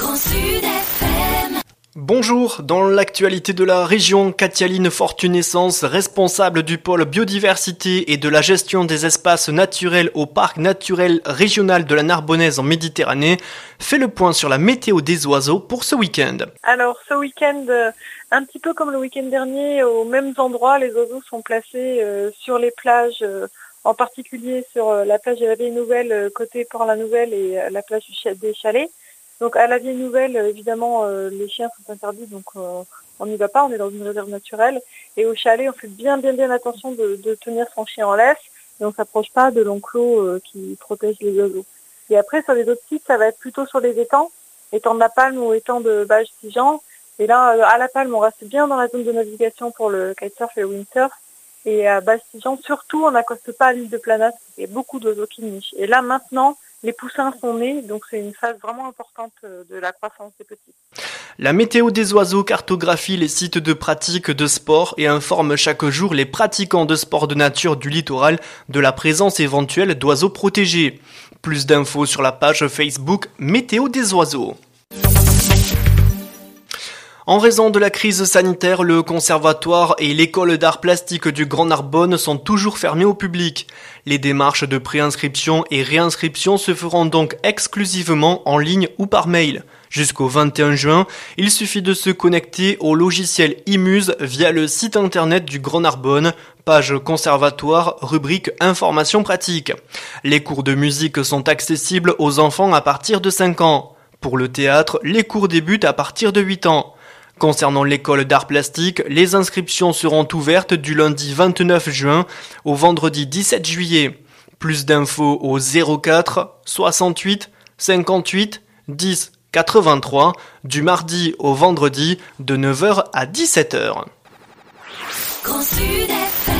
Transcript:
Bonjour, dans l'actualité de la région, Katialine Fortunescence, responsable du pôle biodiversité et de la gestion des espaces naturels au parc naturel régional de la Narbonnaise en Méditerranée, fait le point sur la météo des oiseaux pour ce week-end. Alors ce week-end, un petit peu comme le week-end dernier, aux mêmes endroits, les oiseaux sont placés sur les plages, en particulier sur la plage de la Vieille Nouvelle, côté Port-la-Nouvelle et la plage des Chalets. Donc à la Vieille Nouvelle, évidemment, les chiens sont interdits, donc on n'y va pas, on est dans une réserve naturelle. Et au chalet, on fait bien attention de tenir son chien en laisse, et on ne s'approche pas de l'enclos qui protège les oiseaux. Et après, sur les autres sites, ça va être plutôt sur les étangs de la Palme ou étangs de Bages-Sigean. Et là, à la Palme, on reste bien dans la zone de navigation pour le kitesurf et le windsurf. Et à Bages-Sigean, surtout, on n'accoste pas à l'île de Planas, parce qu'il y a beaucoup d'oiseaux qui nichent. Et là, maintenant, les poussins sont nés, donc c'est une phase vraiment importante de la croissance des petits. La météo des oiseaux cartographie les sites de pratique de sport et informe chaque jour les pratiquants de sport de nature du littoral de la présence éventuelle d'oiseaux protégés. Plus d'infos sur la page Facebook Météo des oiseaux. En raison de la crise sanitaire, le conservatoire et l'école d'art plastique du Grand Narbonne sont toujours fermés au public. Les démarches de préinscription et réinscription se feront donc exclusivement en ligne ou par mail. Jusqu'au 21 juin, il suffit de se connecter au logiciel iMuse via le site internet du Grand Narbonne, page conservatoire, rubrique information pratique. Les cours de musique sont accessibles aux enfants à partir de 5 ans. Pour le théâtre, les cours débutent à partir de 8 ans. Concernant l'école d'art plastique, les inscriptions seront ouvertes du lundi 29 juin au vendredi 17 juillet. Plus d'infos au 04 68 58 10 83 du mardi au vendredi de 9h à 17h.